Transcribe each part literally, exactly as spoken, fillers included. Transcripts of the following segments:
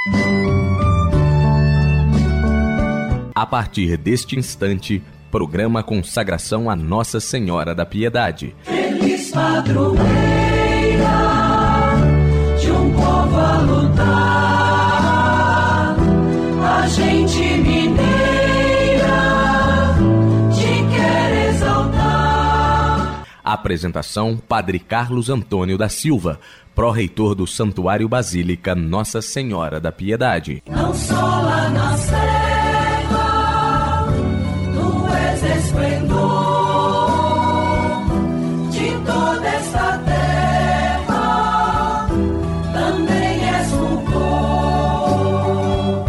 A partir deste instante, programa Consagração a Nossa Senhora da Piedade. Feliz padroeira de um povo a lutar, a gente mineira te quer exaltar. Apresentação: Padre Carlos Antônio da Silva, pró-reitor do Santuário Basílica Nossa Senhora da Piedade. Não só lá na serra, tu és esplendor de toda esta terra, também és fulgor.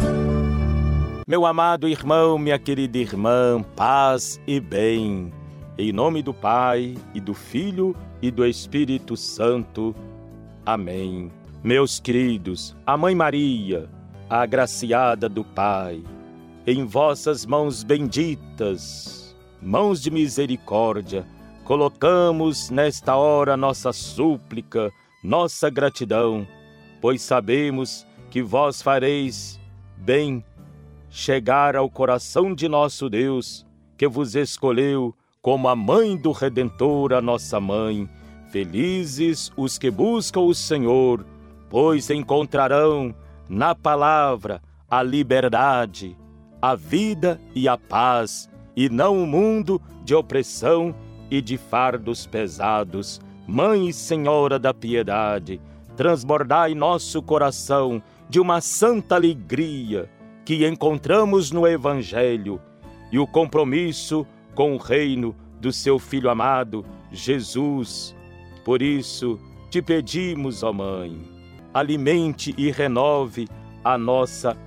Meu amado irmão, minha querida irmã, paz e bem. Em nome do Pai, e do Filho, e do Espírito Santo. Amém. Meus queridos, a Mãe Maria, a agraciada do Pai, em vossas mãos benditas, mãos de misericórdia, colocamos nesta hora nossa súplica, nossa gratidão, pois sabemos que vós fareis bem chegar ao coração de nosso Deus, que vos escolheu como a Mãe do Redentor, a nossa Mãe. Felizes os que buscam o Senhor, pois encontrarão na palavra a liberdade, a vida e a paz, e não um mundo de opressão e de fardos pesados. Mãe e Senhora da Piedade, transbordai nosso coração de uma santa alegria que encontramos no Evangelho e o compromisso com o reino do seu Filho amado, Jesus. Por isso, te pedimos, ó Mãe, alimente e renove a nossa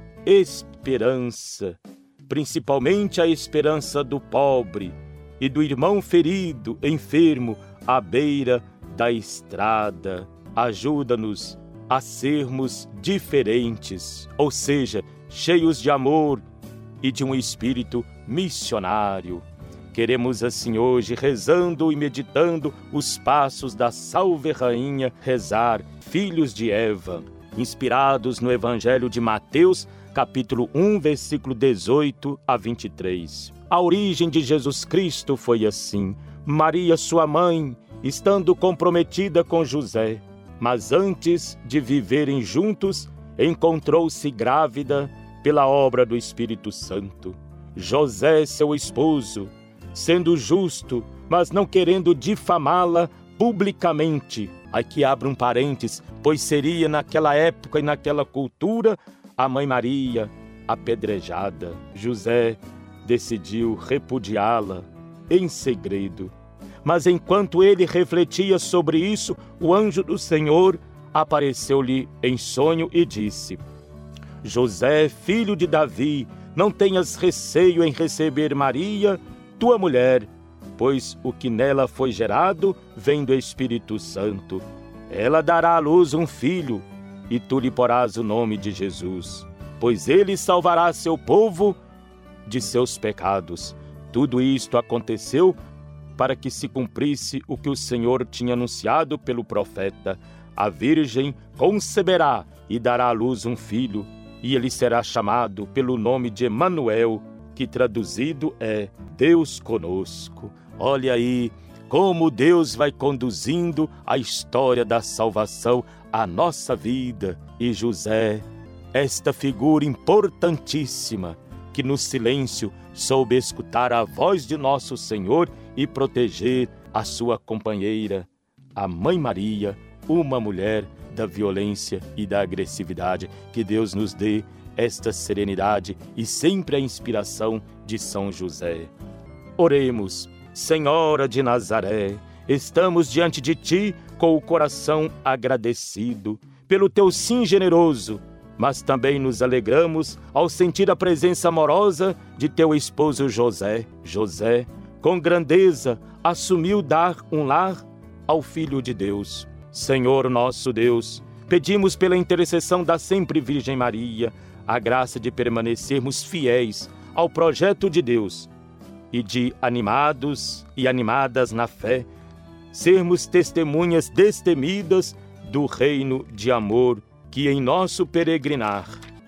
esperança, principalmente a esperança do pobre e do irmão ferido, enfermo, à beira da estrada. Ajuda-nos a sermos diferentes, ou seja, cheios de amor e de um espírito missionário. Queremos assim hoje, rezando e meditando os passos da Salve Rainha, rezar Filhos de Eva, inspirados no Evangelho de Mateus, capítulo um, versículo dezoito a vinte e três. A origem de Jesus Cristo foi assim: Maria, sua mãe, estando comprometida com José, mas antes de viverem juntos, encontrou-se grávida pela obra do Espírito Santo. José, seu esposo, sendo justo, mas não querendo difamá-la publicamente. Aqui abre um parênteses, pois seria naquela época e naquela cultura a Mãe Maria apedrejada. José decidiu repudiá-la em segredo. Mas enquanto ele refletia sobre isso, o anjo do Senhor apareceu-lhe em sonho e disse: José, filho de Davi, não tenhas receio em receber Maria, tua mulher, pois o que nela foi gerado vem do Espírito Santo. Ela dará à luz um filho, e tu lhe porás o nome de Jesus, pois ele salvará seu povo de seus pecados. Tudo isto aconteceu para que se cumprisse o que o Senhor tinha anunciado pelo profeta: a Virgem conceberá e dará à luz um filho, e ele será chamado pelo nome de Emanuel, que traduzido é Deus conosco. Olha aí como Deus vai conduzindo a história da salvação à nossa vida. E José, esta figura importantíssima, que no silêncio soube escutar a voz de nosso Senhor e proteger a sua companheira, a Mãe Maria, uma mulher da violência e da agressividade. Que Deus nos dê esta serenidade e sempre a inspiração de São José. Oremos. Senhora de Nazaré, estamos diante de Ti com o coração agradecido pelo Teu sim generoso, mas também nos alegramos ao sentir a presença amorosa de Teu esposo José. José, com grandeza, assumiu dar um lar ao Filho de Deus. Senhor nosso Deus, pedimos pela intercessão da sempre Virgem Maria a graça de permanecermos fiéis ao projeto de Deus e de, animados e animadas na fé, sermos testemunhas destemidas do reino de amor que em nosso peregrinar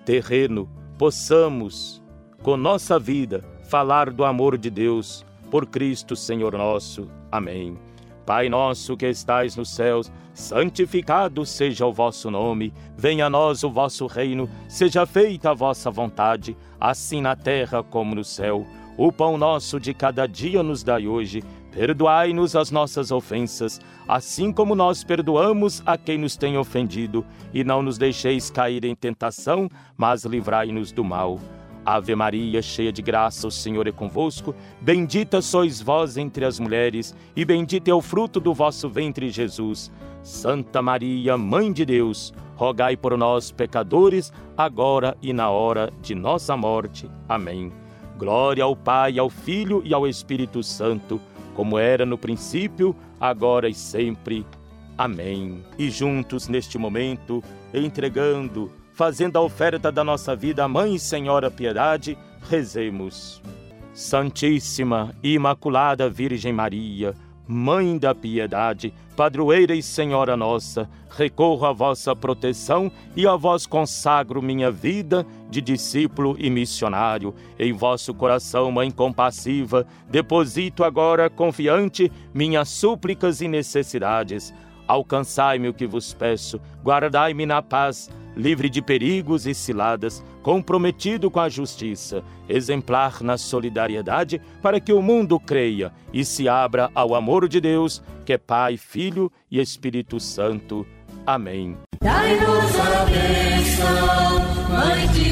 terreno, possamos, com nossa vida, falar do amor de Deus, por Cristo Senhor nosso. Amém. Pai nosso que estais nos céus, santificado seja o vosso nome. Venha a nós o vosso reino, seja feita a vossa vontade, assim na terra como no céu. O pão nosso de cada dia nos dai hoje. Perdoai-nos as nossas ofensas, assim como nós perdoamos a quem nos tem ofendido. E não nos deixeis cair em tentação, mas livrai-nos do mal. Ave Maria, cheia de graça, o Senhor é convosco. Bendita sois vós entre as mulheres, e bendito é o fruto do vosso ventre, Jesus. Santa Maria, Mãe de Deus, rogai por nós, pecadores, agora e na hora de nossa morte. Amém. Glória ao Pai, ao Filho e ao Espírito Santo, como era no princípio, agora e sempre. Amém. E juntos, neste momento, entregando, fazendo a oferta da nossa vida à Mãe e Senhora Piedade, rezemos. Santíssima e Imaculada Virgem Maria, Mãe da Piedade, Padroeira e Senhora nossa, recorro à vossa proteção e a vós consagro minha vida de discípulo e missionário. Em vosso coração, Mãe compassiva, deposito agora confiante minhas súplicas e necessidades. Alcançai-me o que vos peço, guardai-me na paz, livre de perigos e ciladas, comprometido com a justiça, exemplar na solidariedade, para que o mundo creia e se abra ao amor de Deus, que é Pai, Filho e Espírito Santo. Amém. Dai-nos a bênção, Mãe de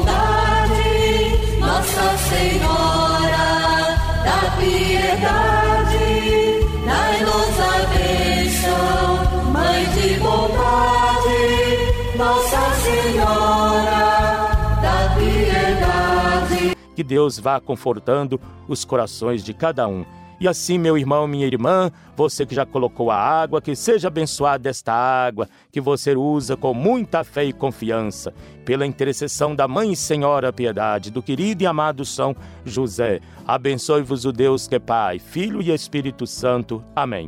bondade, Nossa Senhora da Piedade. Dai-nos a bênção, Mãe de bondade, Nossa Senhora da Piedade. Que Deus vá confortando os corações de cada um. E assim, meu irmão, minha irmã, você que já colocou a água, que seja abençoada esta água, que você usa com muita fé e confiança, pela intercessão da Mãe e Senhora Piedade, do querido e amado São José. Abençoe-vos o Deus que é Pai, Filho e Espírito Santo. Amém.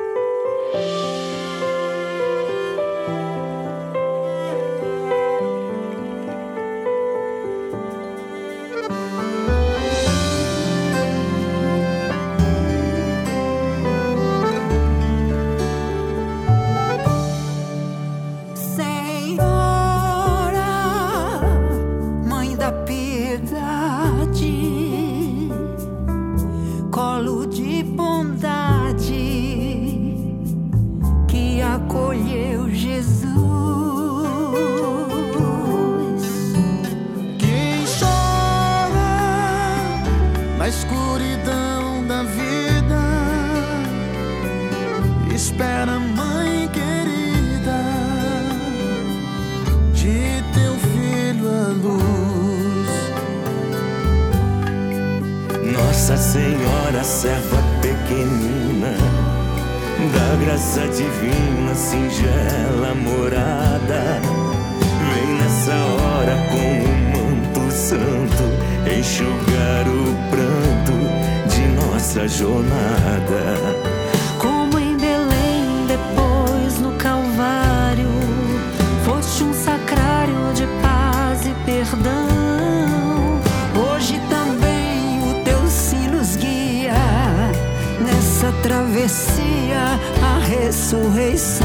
Escuridão da vida, espera, Mãe querida, de teu filho a luz. Nossa Senhora, serva pequenina, da graça divina, singela morada, vem nessa hora com o manto santo enxugar o pranto de nossa jornada. Como em Belém, depois no Calvário, foste um sacrário de paz e perdão. Hoje também o teu sino nos guia nessa travessia à ressurreição.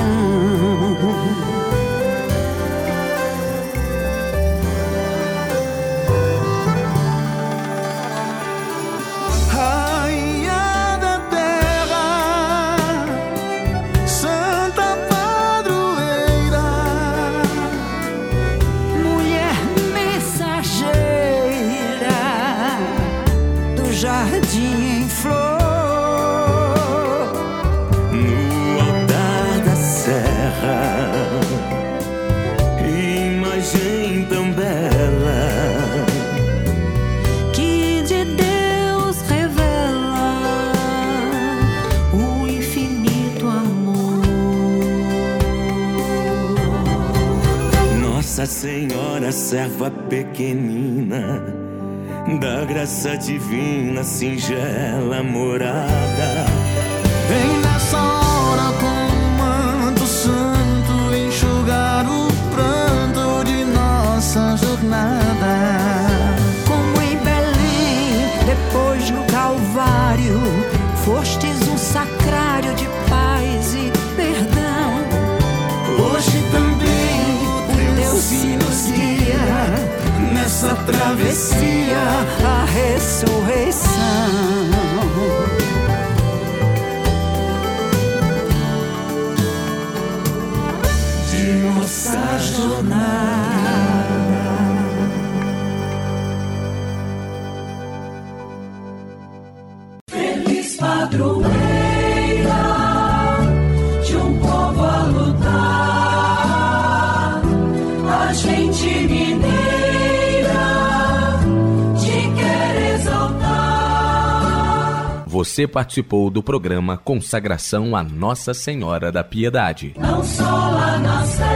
Jardim em flor, no altar da serra, imagem tão bela que de Deus revela o infinito amor. Nossa Senhora, serva pequenina, da graça divina, singela morada, vem nessa hora com o manto santo enxugar o pranto de nossa jornada. travessia, a ressurreição de nossa jornada. Feliz padroeira de um povo a lutar, a gente mineira te quer exaltar. Você participou do programa Consagração a Nossa Senhora da Piedade. Não só lá na